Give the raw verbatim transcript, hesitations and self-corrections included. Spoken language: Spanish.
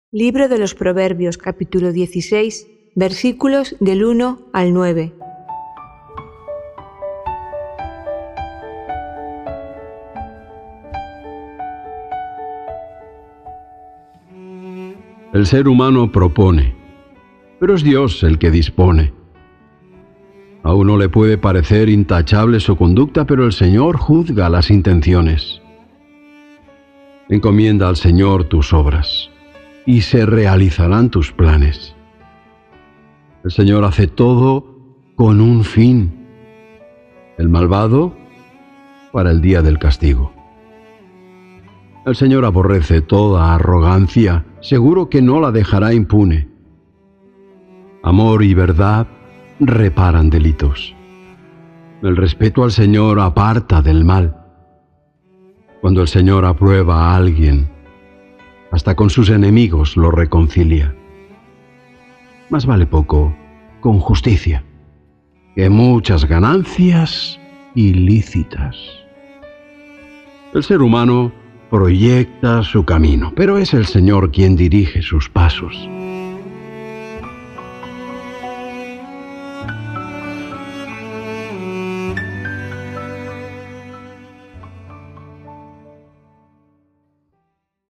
Libro de los Proverbios, capítulo dieciséis, versículos del uno al nueve. El ser humano propone, pero es Dios el que dispone. A uno le puede parecer intachable su conducta, pero el Señor juzga las intenciones. Encomienda al Señor tus obras, y se realizarán tus planes. El Señor hace todo con un fin: el malvado para el día del castigo. El Señor aborrece toda arrogancia, seguro que no la dejará impune. Amor y verdad reparan delitos. El respeto al Señor aparta del mal. Cuando el Señor aprueba a alguien, hasta con sus enemigos lo reconcilia. Más vale poco con justicia que muchas ganancias ilícitas. El ser humano proyecta su camino, pero es el Señor quien dirige sus pasos.